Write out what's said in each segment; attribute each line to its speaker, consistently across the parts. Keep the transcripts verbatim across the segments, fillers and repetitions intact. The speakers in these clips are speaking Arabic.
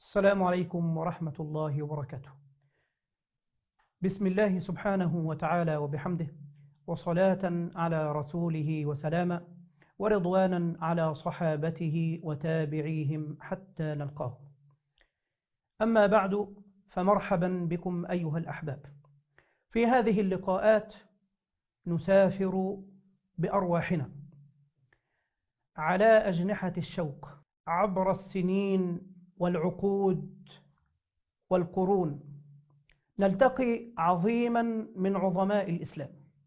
Speaker 1: السلام عليكم ورحمة الله وبركاته. بسم الله سبحانه وتعالى وبحمده، وصلاة على رسوله وسلاما، ورضوانا على صحابته وتابعيهم حتى نلقاه. أما بعد، فمرحبا بكم أيها الأحباب. في هذه اللقاءات نسافر بأرواحنا على أجنحة الشوق عبر السنين والعقود والقرون، نلتقي عظيما من عظماء الإسلام،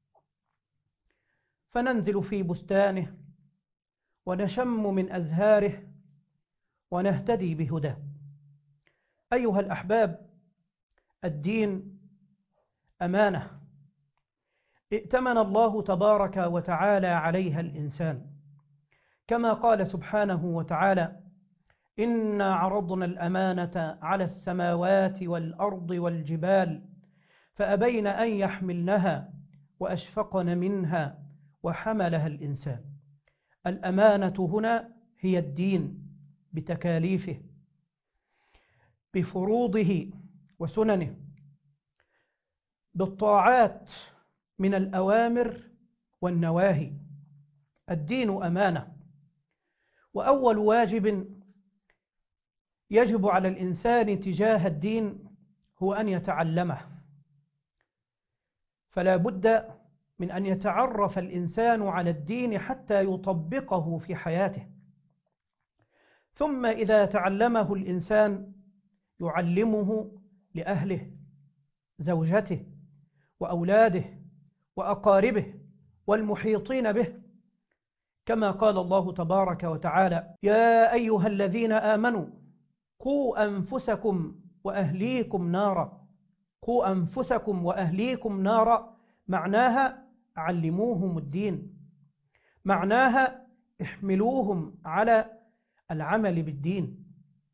Speaker 1: فننزل في بستانه ونشم من أزهاره ونهتدي بهداه. أيها الأحباب، الدين أمانة ائتمن الله تبارك وتعالى عليها الإنسان، كما قال سبحانه وتعالى: إنا عرضنا الأمانة على السماوات والأرض والجبال فأبين أن يحملنها وأشفقن منها وحملها الإنسان. الأمانة هنا هي الدين بتكاليفه، بفروضه وسننه، بالطاعات من الأوامر والنواهي. الدين أمانة، وأول واجب يجب على الإنسان تجاه الدين هو أن يتعلمه، فلا بد من أن يتعرف الإنسان على الدين حتى يطبقه في حياته، ثم إذا تعلمه الإنسان يعلمه لأهله، زوجته وأولاده وأقاربه والمحيطين به، كما قال الله تبارك وتعالى: يا أيها الذين آمنوا قوا أنفسكم وأهليكم نارا. قوا أنفسكم وأهليكم نارا معناها علموهم الدين، معناها احملوهم على العمل بالدين.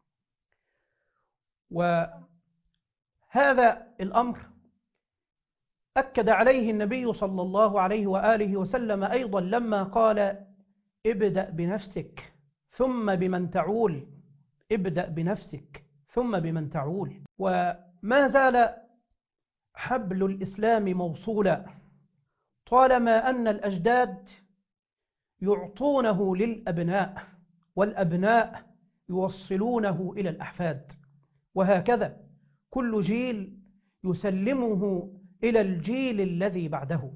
Speaker 1: وهذا الأمر أكد عليه النبي صلى الله عليه وآله وسلم أيضا لما قال: ابدأ بنفسك ثم بمن تعول. ابدأ بنفسك ثم بمن تعول. وما زال حبل الإسلام موصولا طالما أن الأجداد يعطونه للأبناء، والأبناء يوصلونه إلى الأحفاد، وهكذا كل جيل يسلمه إلى الجيل الذي بعده.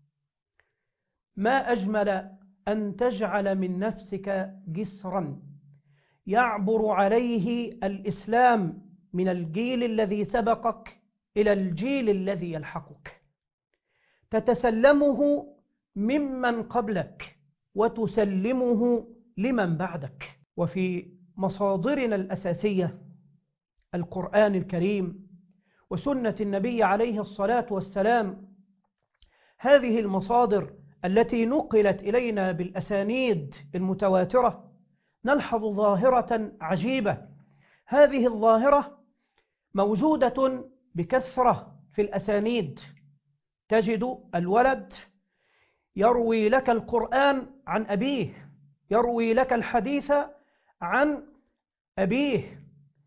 Speaker 1: ما أجمل أن تجعل من نفسك جسرا يعبر عليه الإسلام من الجيل الذي سبقك إلى الجيل الذي يلحقك، تتسلمه ممن قبلك وتسلمه لمن بعدك. وفي مصادرنا الأساسية القرآن الكريم وسنة النبي عليه الصلاة والسلام، هذه المصادر التي نقلت إلينا بالأسانيد المتواترة، نلحظ ظاهرة عجيبة. هذه الظاهرة موجودة بكثرة في الأسانيد. تجد الولد يروي لك القرآن عن أبيه، يروي لك الحديث عن أبيه،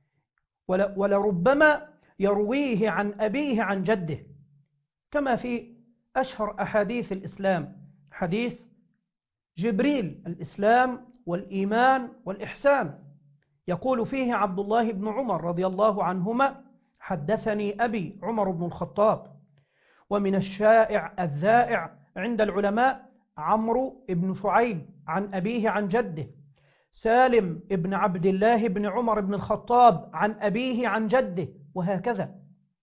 Speaker 1: ولربما يرويه عن أبيه عن جده، كما في أشهر أحاديث الإسلام، حديث جبريل: الإسلام والإيمان والإحسان. يقول فيه عبد الله بن عمر رضي الله عنهما: حدثني أبي عمر بن الخطاب. ومن الشائع الذائع عند العلماء عمرو بن شعيب عن أبيه عن جده، سالم بن عبد الله بن عمر بن الخطاب عن أبيه عن جده، وهكذا.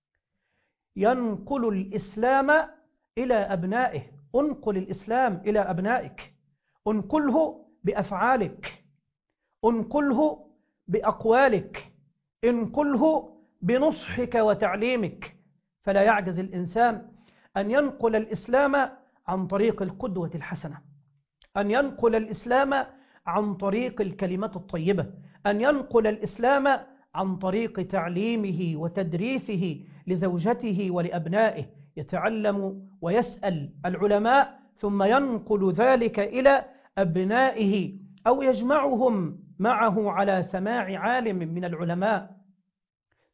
Speaker 1: ينقل الإسلام إلى أبنائه. انقل الإسلام إلى أبنائك، انقله بأفعالك، انقله بأقوالك، انقله بنصحك وتعليمك. فلا يعجز الإنسان أن ينقل الإسلام عن طريق القدوة الحسنة، أن ينقل الإسلام عن طريق الكلمة الطيبة، أن ينقل الإسلام عن طريق تعليمه وتدريسه لزوجته ولأبنائه. يتعلم ويسأل العلماء ثم ينقل ذلك إلى أبنائه، أو يجمعهم معه على سماع عالم من العلماء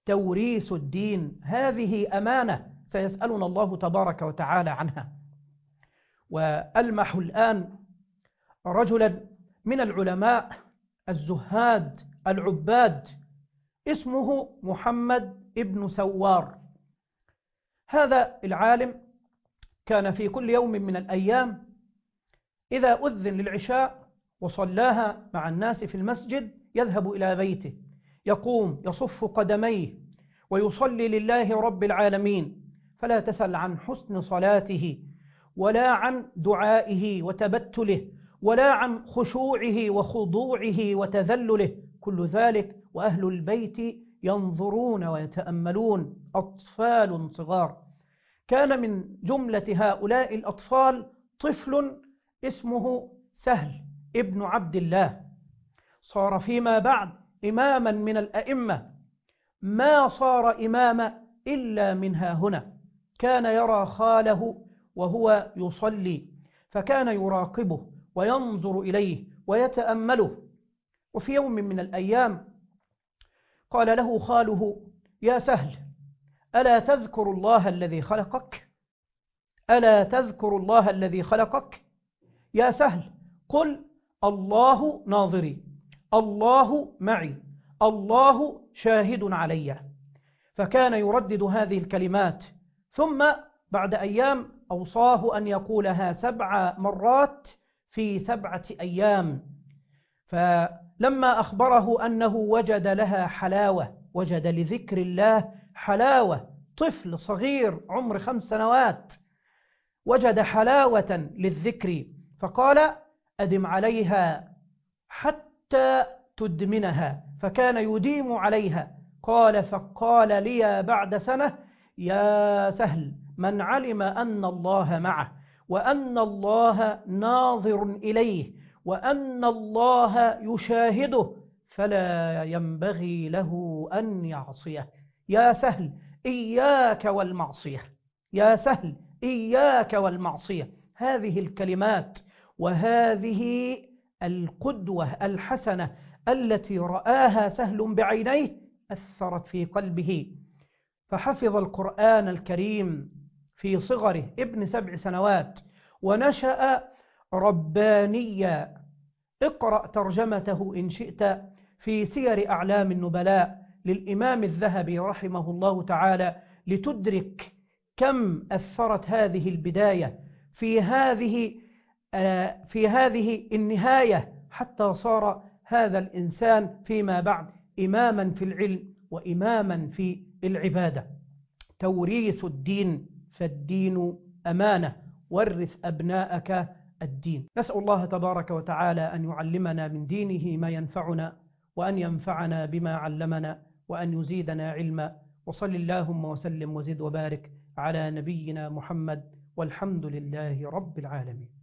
Speaker 1: توريث الدين، هذه أمانة سيسألنا الله تبارك وتعالى عنها. وألمح الآن رجلا من العلماء الزهاد العباد اسمه محمد ابن سوار. هذا العالم كان في كل يوم من الأيام إذا أذن للعشاء وصلاها مع الناس في المسجد يذهب إلى بيته، يقوم يصف قدميه ويصلي لله رب العالمين، فلا تسل عن حسن صلاته ولا عن دعائه وتبتله ولا عن خشوعه وخضوعه وتذلله، كل ذلك وأهل البيت ينظرون ويتأملون، أطفال صغار. كان من جملة هؤلاء الأطفال طفل اسمه سهل ابن عبد الله، صار فيما بعد إماما من الأئمة، ما صار إماما إلا من ها هنا. كان يرى خاله وهو يصلي فكان يراقبه وينظر إليه ويتأمله. وفي يوم من الأيام قال له خاله: يا سهل، ألا تذكر الله الذي خلقك؟ ألا تذكر الله الذي خلقك؟ يا سهل قل الله ناظري، الله معي، الله شاهد علي. فكان يردد هذه الكلمات، ثم بعد أيام أوصاه أن يقولها سبع مرات في سبعة أيام. فلما أخبره أنه وجد لها حلاوة، وجد لذكر الله حلاوة، طفل صغير عمر خمس سنوات وجد حلاوة للذكر، فقال: أدم عليها حتى تدمنها. فكان يديم عليها. قال: فقال لي بعد سنة: يا سهل، من علم أن الله معه وأن الله ناظر إليه وأن الله يشاهده فلا ينبغي له أن يعصيه. يا سهل إياك والمعصية، يا سهل إياك والمعصية. هذه الكلمات وهذه القدوة الحسنة التي رآها سهل بعينيه أثرت في قلبه، فحفظ القرآن الكريم في صغره ابن سبع سنوات، ونشأ ربانيا. اقرأ ترجمته إن شئت في سير أعلام النبلاء للإمام الذهبي رحمه الله تعالى، لتدرك كم أثرت هذه البداية في هذه في هذه النهاية، حتى صار هذا الإنسان فيما بعد إماما في العلم وإماما في العبادة. توريث الدين، فالدين أمانة، ورث أبناءك الدين. نسأل الله تبارك وتعالى أن يعلمنا من دينه ما ينفعنا، وأن ينفعنا بما علمنا، وأن يزيدنا علما. وصل اللهم وسلم وزد وبارك على نبينا محمد، والحمد لله رب العالمين.